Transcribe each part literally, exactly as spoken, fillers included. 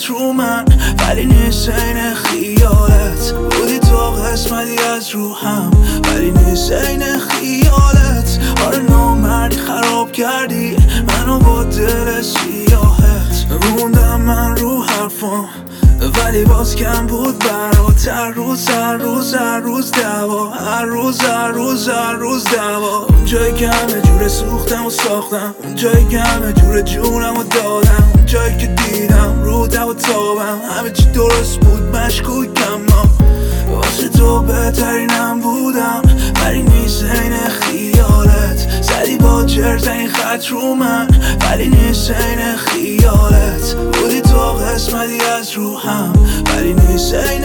خط رو من، ولی نیست این خیالت. بودی تو قسمتی از روحم، ولی نیست این خیالت. آره نامردی خراب کردی منو با دل سیاهت. موندم من رو حرفم ولی باز کم بود برات. هر روز هر روز هر روز دعوا، هر روز هر روز هر روز دعوا. اون جایی که همه جوره سوختم و ساختم، اون جایی که همه جوره جونم و دادم، اون جایی که دیدم رو دو و تابم همه چی درست بود مشکوکم. ما واسه تو بهترینم بودم، ولی نیست این خیالت. زدی با چرت این خط رو من، ولی نیست این خیالت. بودی تو قسمتی از روحم، ولی نیست این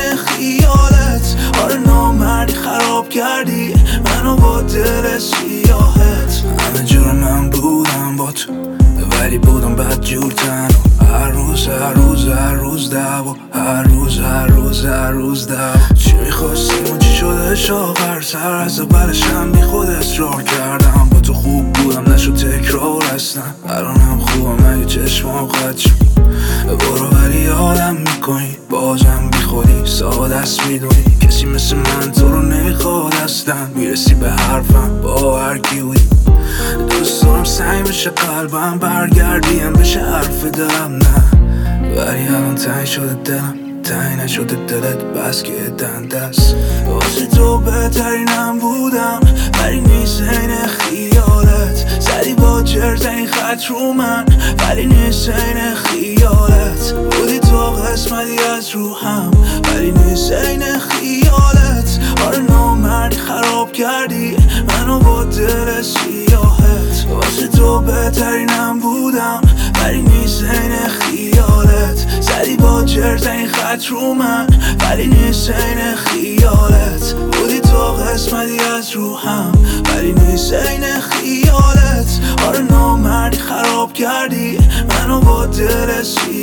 خیالت. آره نامردی خراب کردی منو با دل سیاهت. همه جور من بودم با تو، ولی بودم بد جور تنها. هر روز هر روز هر روز دعوا، هر روز هر روز هر روز دعوا. چی میخواستیم و چی شدش آخر سر؟ از اولشم بی خود اصرار کردم. با تو خوب بودم نشد تکرار اصلا. الانم خوبم اگه چشمام خط شد. برو ولی یادم میکنی بازم بی خودی ساده است. میدونی کسی مثل من تو رو نمیخواد اصلا. میرسی به حرفم با هر کی بودی. دوست دارم سعی بشه قلبم برگردیم بشه حرف دلم نه، ولی الان تنگ شده دلم تنگ نشده دلت بس که دنده است. واسه تو بهترینم بودم، ولی نیست این خیالت. زدی با چرت این خط رو من، ولی نیست این خیالت. بودی تو قسمتی از روحم، ولی نیست این خیالت. آره نامردی خراب کردی منو با دل سیاهت. واسه تو بهترینم بودم، ولی نیست این خیالت. زدی با چرت این خط رو من، ولی نیست این خیالت. بودی تو قسمتی از روحم، ولی نیست این خیالت. آره نامردی خراب کردی منو با دل سیاهت.